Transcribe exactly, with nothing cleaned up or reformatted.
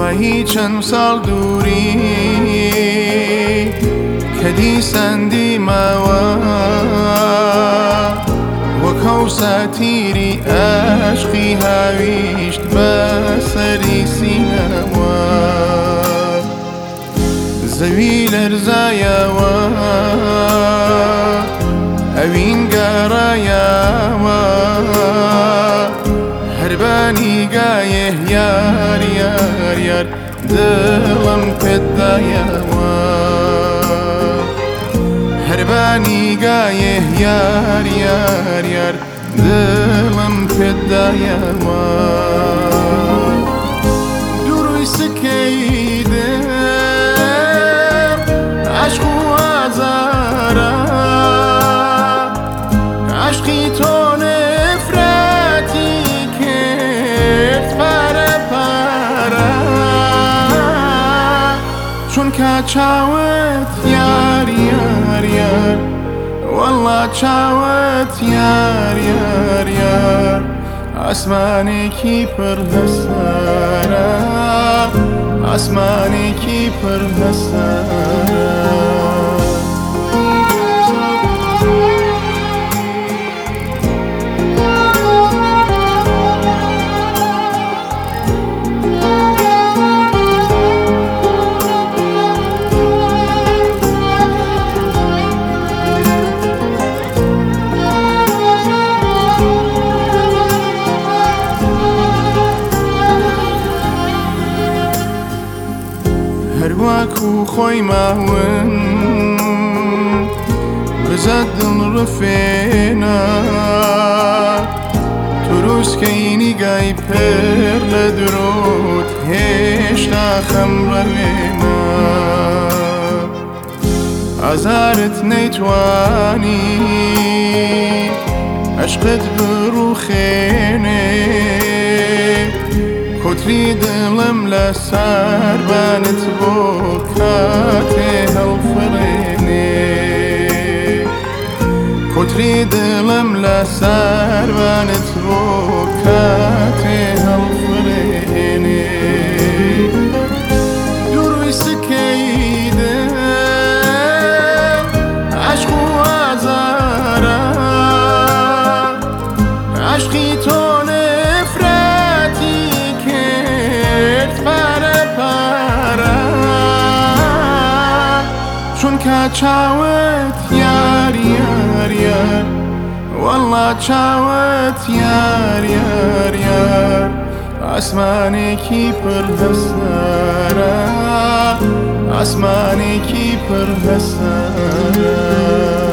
ماهی چەند ساڵ دووری کە دیسەندی ماوە وەک هەوساتیری عاشقی هاویشت بە سەری سینەوە زەوی لەرزایەوە ئەوین گەڕایەوە هەربانی گایە یار یار یار دڵم پێت دایەوە هەربانی گایە یار یار یار دڵم پێت دایەوە دووڕووی سکەی دڵ عاشق و ئازارە عاشقی تۆ نفرەتی کرد پارە پارە چونکە چاوت یار یار یار والله چاوت یار یار یار ئاسمانێکی پڕ هەسارە ئاسمانێکی پڕ هەسارە هەرواکو خۆی ماون بزە دڵ ڕفێنە تروسکەینی گای پێر لە درۆت هێشتا خەمڕەوێنە ئازارت نەیتوانی عەشقت بڕوخێنێ کۆتری دڵم لە ساربانت بۆ کاتێ هەڵفڕێنێ کۆتری دڵم لە ساربانت بۆ کاتێ هەڵفڕێنێ دووڕووی سکەی دڵ عاشق و ئازارە عاشقی تۆ چونکە چاوت یار یار یار والله چاوت یار یار یار ئاسمانێکی پڕ هەسارە ئاسمانێکی پڕ هەسارە